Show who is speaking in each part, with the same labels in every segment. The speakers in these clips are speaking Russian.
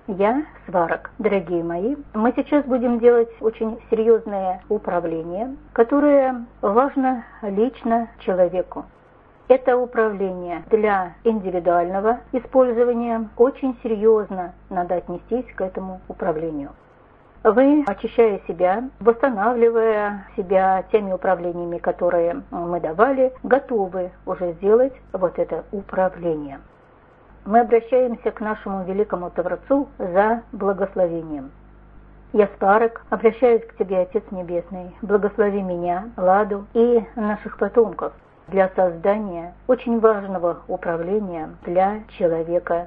Speaker 1: Я Сварог. Дорогие мои, мы сейчас будем делать очень серьезное управление, которое важно лично человеку. Это управление для индивидуального использования. Очень серьезно надо отнестись к этому управлению. Вы, очищая себя, восстанавливая себя теми управлениями, которые мы давали, готовы уже сделать вот это управление. Мы обращаемся к нашему великому Творцу за благословением. Я, Сварог, обращаюсь к Тебе, Отец Небесный, благослови меня, Ладу и наших потомков для создания очень важного управления для человека.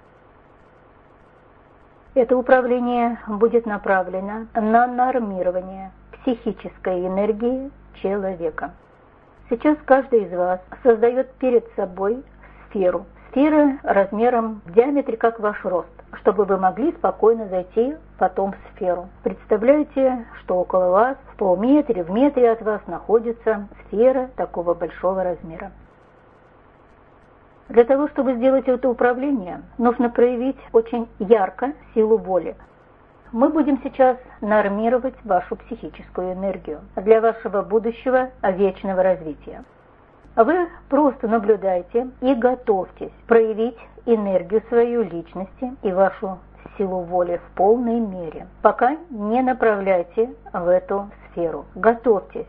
Speaker 1: Это управление будет направлено на нормирование психической энергии человека. Сейчас каждый из вас создает перед собой сферу. Сфера размером в диаметре, как ваш рост, чтобы вы могли спокойно зайти потом в сферу. Представляете, что около вас, в полметре, в метре от вас находится сфера такого большого размера. Для того, чтобы сделать это управление, нужно проявить очень ярко силу воли. Мы будем сейчас нормировать вашу психическую энергию для вашего будущего вечного развития. Вы просто наблюдайте и готовьтесь проявить энергию свою личности и вашу силу воли в полной мере. Пока не направляйте в эту сферу. Готовьтесь.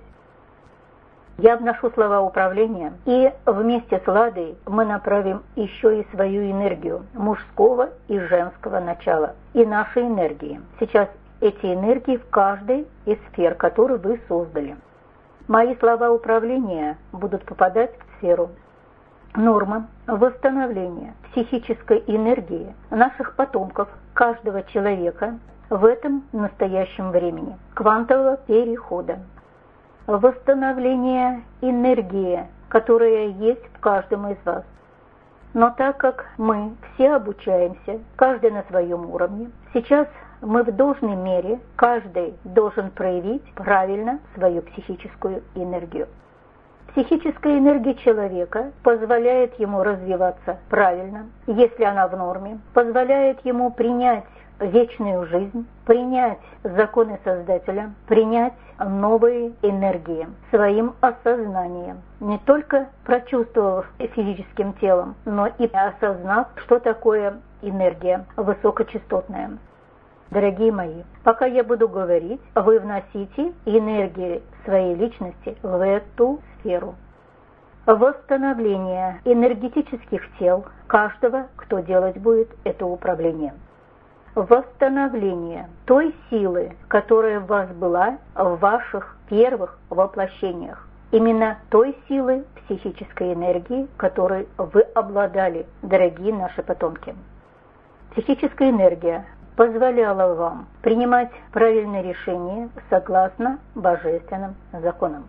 Speaker 1: Я вношу слова управления, и вместе с Ладой мы направим еще и свою энергию мужского и женского начала, и наши энергии. Сейчас эти энергии в каждой из сфер, которую вы создали. Мои слова управления будут попадать в сферу. Норма восстановления психической энергии наших потомков, каждого человека в этом настоящем времени, квантового перехода. Восстановление энергии, которая есть в каждом из вас. Но так как мы все обучаемся, каждый на своем уровне, сейчас мы в должной мере, каждый должен проявить правильно свою психическую энергию. Психическая энергия человека позволяет ему развиваться правильно, если она в норме, позволяет ему принять вечную жизнь, принять законы Создателя, принять новые энергии своим осознанием, не только прочувствовав физическим телом, но и осознав, что такое энергия высокочастотная. Дорогие мои, пока я буду говорить, вы вносите энергию своей личности в эту сферу. Восстановление энергетических тел каждого, кто делать будет это управление. Восстановление той силы, которая в вас была в ваших первых воплощениях. Именно той силы психической энергии, которой вы обладали, дорогие наши потомки. Психическая энергия позволяла вам принимать правильные решения согласно божественным законам.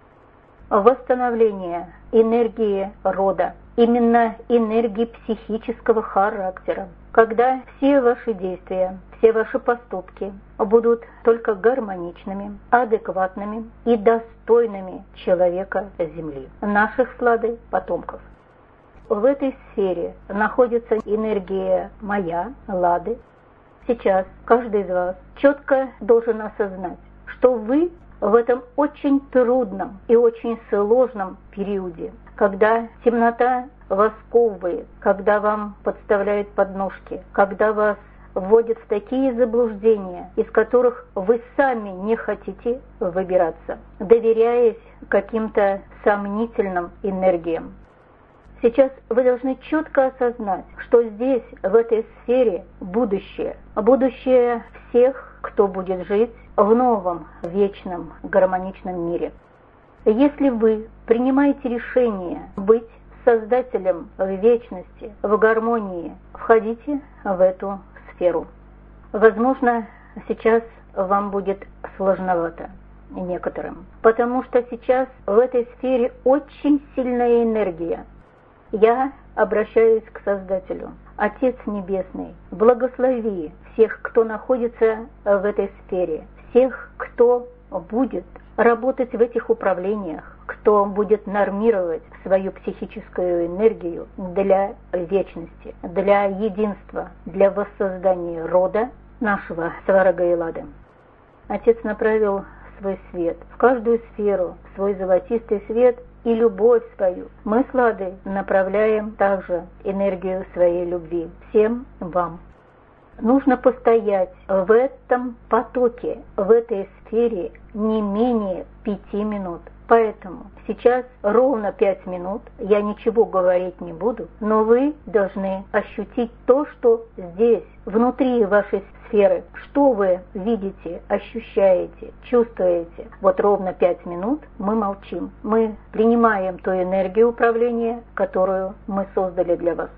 Speaker 1: Восстановление энергии рода, именно энергии психического характера, когда все ваши действия, все ваши поступки будут только гармоничными, адекватными и достойными человека Земли, наших с Ладой потомков. В этой сфере находится энергия моя, Лады. Сейчас каждый из вас четко должен осознать, что вы в этом очень трудном и очень сложном периоде, когда темнота вас сковывает, когда вам подставляют подножки, когда вас вводят в такие заблуждения, из которых вы сами не хотите выбираться, доверяясь каким-то сомнительным энергиям. Сейчас вы должны четко осознать, что здесь, в этой сфере, будущее. Будущее всех, кто будет жить в новом, вечном, гармоничном мире. Если вы принимаете решение быть Создателем в вечности, в гармонии, входите в эту сферу. Возможно, сейчас вам будет сложновато некоторым, потому что сейчас в этой сфере очень сильная энергия. Я обращаюсь к Создателю. Отец Небесный, благослови всех, кто находится в этой сфере, всех, кто будет работать в этих управлениях, кто будет нормировать свою психическую энергию для вечности, для единства, для воссоздания рода нашего Сварага и Лады. Отец направил свой свет в каждую сферу, свой золотистый свет и любовь свою. Мы с Ладой направляем также энергию своей любви всем вам. Нужно постоять в этом потоке, в этой сфере не менее 5 минут. Поэтому сейчас ровно 5 минут, я ничего говорить не буду, но вы должны ощутить то, что здесь, внутри вашей сферы, что вы видите, ощущаете, чувствуете. Вот ровно 5 минут мы молчим, мы принимаем ту энергию управления, которую мы создали для вас.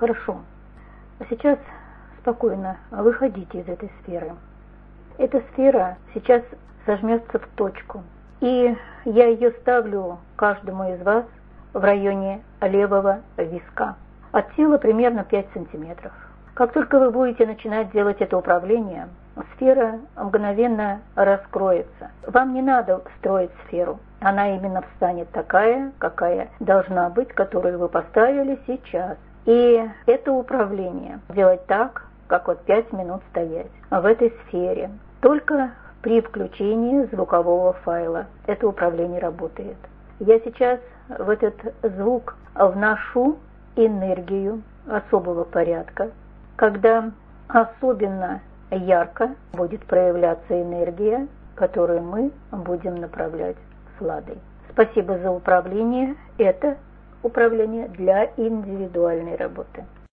Speaker 1: Хорошо. А сейчас спокойно выходите из этой сферы. Эта сфера сейчас сожмется в точку. И я ее ставлю каждому из вас в районе левого виска. От тела примерно 5 сантиметров. Как только вы будете начинать делать это управление, сфера мгновенно раскроется. Вам не надо строить сферу. Она именно встанет такая, какая должна быть, которую вы поставили сейчас. И это управление делать так, как вот 5 минут стоять в этой сфере. Только при включении звукового файла это управление работает. Я сейчас в этот звук вношу энергию особого порядка, когда особенно ярко будет проявляться энергия, которую мы будем направлять с Ладой. Спасибо за управление. Это управление для индивидуальной работы.